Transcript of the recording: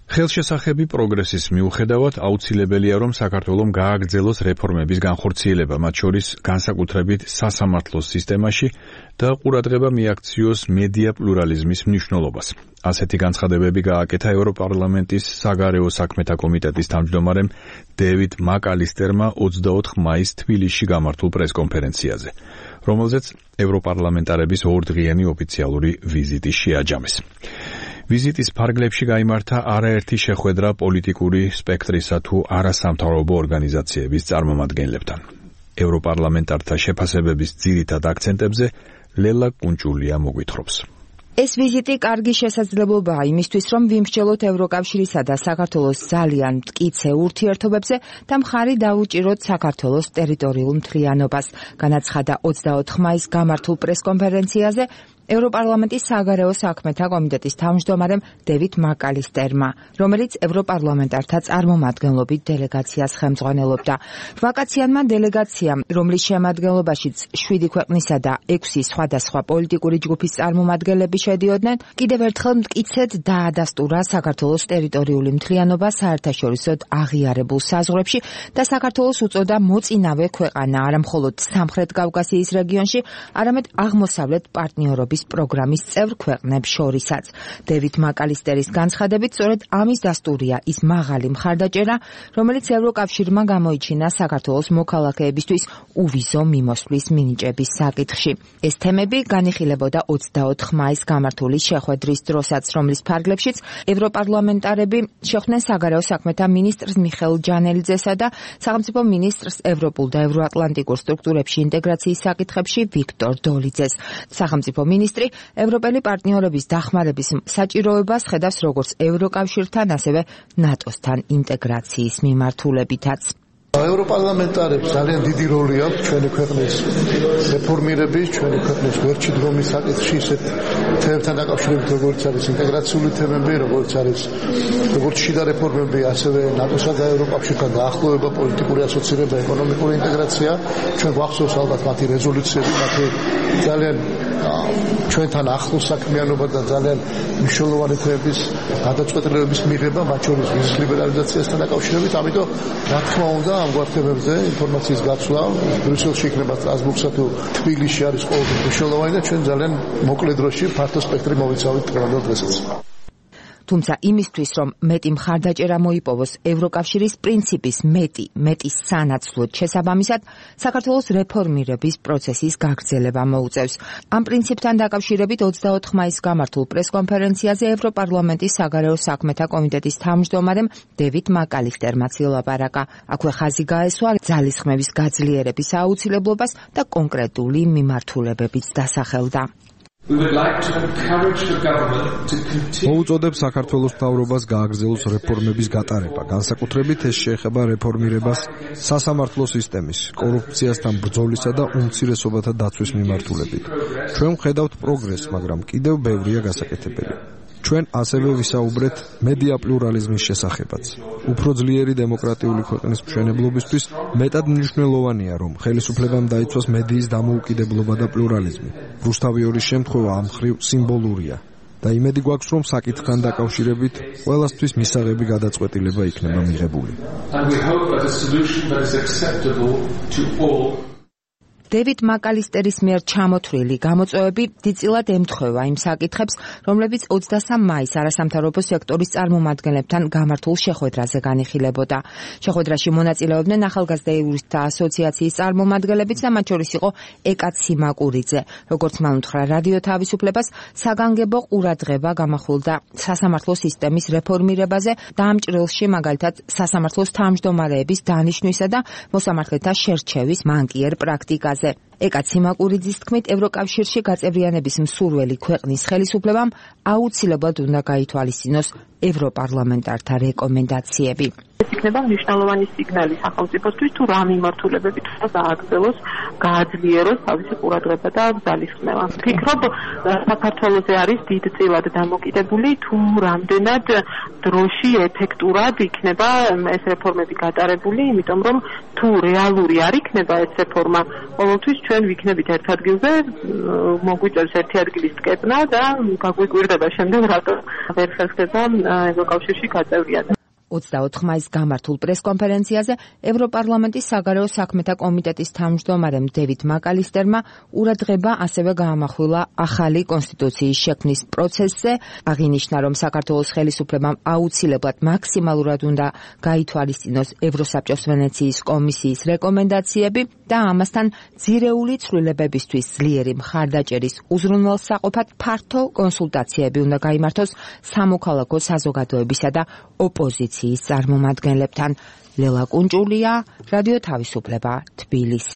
ხელშესახები პროგრესის მიუხედავად აუცილებელია, რომ საქართველომ გააგრძელოს რეფორმების განხორციელება, მათ შორის განსაკუთრებით სასამართლოს სისტემაში და ყურადღება მიაქციოს მედია პლურალიზმის მნიშვნელობას. ასეთი განცხადებები გააკეთა ევროპარლამენტის საგარეო საქმეთა კომიტეტის თავმჯდომარემ დევიდ მაკალისტერმა 24 მაისს თბილისში გამართულ პრესკონფერენციაზე, რომელზეც ევროპარლამენტარების ორდღიანი ოფიციალური ვიზიტი შეაჯამეს. ვიზიტის ფარგლებში გაიმართა არაერთი შეხვედრა პოლიტიკური სპექტრისა თუ არასამთავრობო ორგანიზაციების წარმომადგენლებთან. ევროპარლამენტართა შეფასებების ძირითად აქცენტებზე ლელა კუნჭულია მოგვითხრობს. ეს ვიზიტი კარგი შესაძლებლობაა იმისთვის, რომ ვიმსჯელოთ ევროკავშირისა და საქართველოს ძალიან მტკიცე ურთიერთობებზე და მხარი დაუჭიროთ საქართველოს ტერიტორიულ მთლიანობას, განაცხადა 24 მაისს გამართულ პრესკონფერენციაზე ევროპარლამენტის საგარეო საქმეთა კომიტეტის თავმჯდომარემ დევიდ მაკალისტერმა, რომელიც ევროპარლამენტართა წარმომადგენლობით დელეგაციას ხელმძღვანელობდა. ვაკაციანმა დელეგაციამ, რომლის შემადგენლობაშიც 7 ქვეყნისა და 6 სხვადასხვა პოლიტიკური ჯგუფის წარმომადგენლები შედიოდნენ, კიდევ ერთხელ მტკიცედ დაადასტურა საქართველოს ტერიტორიული მთლიანობა საერთაშორისოდ აღიარებულ საზღვრებში და საქართველოს უწოდა მოწინავე ქვეყანა არა მხოლოდ სამხრეთ კავკასიის რეგიონში, არამედ აღმოსავლეთ პარტნიორობის პროგრამის წევრ ქვეყნებს შორისაც. დევიდ მაკალისტერის განცხადებით, სწორედ ამის დასტურია ის მაღალი მხარდაჭერა, რომელიც ევროკავშირმა გამოიჩინა საქართველოს მოქალაქეებისთვის უვიზო მიმოსვლის მინიჭების საკითხში. ეს თემები განიხილებოდა 24 მაისს გამართული შეხვედრის დროსაც, რომლის ფარგლებშიც ევროპარლამენტარები შეხვდნენ საგარეო საქმეთა მინისტრს მიხეილ ჯანელიძესა და სახელმწიფო მინისტრს ევროპულ და ევროატლანტიკურ სტრუქტურებში ინტეგრაციის საკითხებში ვიქტორ დოლიძეს. სახელმწიფო მინისტრი ევროპელი პარტნიორების დახმარების საჭიროებას ხედავს როგორც ევროკავშირთან, ასევე ნატოსთან ინტეგრაციის მიმართულებითაც. ევროპარლამენტარებს ძალიან დიდი როლი აქვს ჩვენი ქვეყნის რეფორმირების, ჩვენი ქვეყნის გვერდში დგომის საკითხში, ისეთ თემებთან დაკავშირებით, როგორც არის ინტეგრაციული თემები, როგორც შიდა რეფორმები, ასევე ნატოსა და ევროკავშირთან დაახლოება, პოლიტიკური ასოცირება, ეკონომიკური ინტეგრაცია. ჩვენ გვახსოვს ალბათ მათი რეზოლუციები, მათი ძალიან ჩვენთან ახლოს საქმიანობა და ძალიან მნიშვნელოვანი თემების გადაწყვეტილებების მიღება, მათ შორის ვიზის ლიბერალიზაციასთან დაკავშირებით. ამიტომ რა თქმა უნდა, ამგვარ თემებზე ინფორმაციის გაცვლა ბრიუსელში იქნება სტრასბურგსა თუ თბილისში არის ყოველთვის მნიშვნელოვანი და ჩვენ ძალიან მოკლე დროში ფართო სპექტრი მოვიცავით დღევანდელ დღესაც. თუმცა იმისთვის, რომ მეტი მხარდაჭერა მოიპოვოს ევროკავშირის პრინციპის მეტის სანაცვლოდ შესაბამისად, საქართველოს რეფორმირების პროცესის გაგრძელება მოუწევს. ამ პრინციპთან დაკავშირებით 24 მაისს გამართულ პრესკონფერენციაზე ევროპარლამენტის საგარეო საქმეთა კომიტეტის თავმჯდომარემ დევიდ მაკალისტერმაც ილაპარაკა. აქვე ხაზი გაესვა ძალისხმევის გაძლიერების აუცილებლობას და კონკრეტული მიმართულებებიც დასახელდა. მოუწოდებ საქართველოს მთავრობას გააგრძელოს რეფორმების გატარება, განსაკუთრებით ეს შეეხება რეფორმირებას სასამართლო სისტემის, კორუფციასთან ბრძოლისა და უმცირესობათა დაცვის მიმართულებით. ჩვენ ვხედავთ პროგრესს, მაგრამ კიდევ ბევრია გასაკეთებელი. ჩვენ ასევე ვისაუბრეთ მედია პლურალიზმის შესახებაც. უფრო ძლიერი დემოკრატიული ქვეყნის მშენებლობისთვის მეტად მნიშვნელოვანია, რომ ხელისუფლებამ დაიცვას მედიის დამოუკიდებლობა და პლურალიზმი. რუსთავიორის შემთხვევა ამ მხრივ სიმბოლურია და იმედი გვაქვს, რომ საკითხთან დაკავშირებით ყველასთვის მისაღები გადაწყვეტილება იქნება მიღებული. დევიდ მაკალისტერის მიერ ჩამოთვლილი გამოწვევები დიდწილად ემთხვევა იმ საკითხებს, რომლებიც 23 მაისს არასამთავრობო სექტორის წარმომადგენლებთან გამართულ შეხვედრაზე განიხილებოდა. შეხვედრაში მონაწილეობდნენ ახალგაზრდა იურისტთა ასოციაციის წარმომადგენლებიც და მათ შორის იყო ეკა ციმაკურიძე. როგორც მან უთხრა რადიო თავისუფლებას, საგანგებო ყურადღება გამახვილდა სასამართლო სისტემის რეფორმირებაზე და ამ ჭრილში მაგალითად სასამართლოს თავმჯდომარეების დანიშვნისა და მოსამართლეთა შერჩევის მანკიერ პრაქტიკაზე. ეკა ციმაკურიძის თქმით, ევროკავშირში გაწევრიანების მსურველი ქვეყნის ხელისუფლებამ აუცილებლად უნდა გაითვალისწინოს ევროპარლამენტართა რეკომენდაციები. ეს იქნება მნიშვნელოვანი სიგნალი სახელმწიფოსთვის თუ რა მიმართულებებით გააგრძელოს, გააძლიეროს თავისი ყურადღება და ძალისხმევა. ვფიქრობ, საქართველოზე არის დიდწილად დამოკიდებული თუ რამდენად დროში ეფექტურად იქნება ეს რეფორმები გატარებული, იმიტომ რომ თუ რეალური არ იქნება ეს რეფორმა, ყოველთვის ჩვენ ვიქნებით ერთ ადგილზე, მოგვიწევს ერთი ადგილის ტკეპნა და გაგვიკვირდება შემდეგ რატომ ვერ ხერხდება ევროკავშირში გაწევრიანება. 24 მაისს გამართულ პრესკონფერენციაზე ევროპარლამენტის საგარეო საქმეთა კომიტეტის თავმჯდომარემ დევიდ მაკალისტერმა ყურადღება ასევე გაამახვილა ახალი კონსტიტუციის შექმნის პროცესზე, აღინიშნა, რომ საქართველოს ხელისუფლებამ აუცილებლად მაქსიმალურად უნდა გაითვალისწინოს ევროსაბჭოს ვენეციის კომისიის რეკომენდაციები და ამასთან ძირეული ცვლილებებისთვის ძლიერი მხარდაჭერის უზრუნველსაყოფად ფართო კონსულტაციები უნდა გაიმართოს სამოქალაქო საზოგადოებისა და ოპოზიციის წარმომადგენლებთან. ლელა კუნჭულია, რადიო თავისუფლება, თბილისი.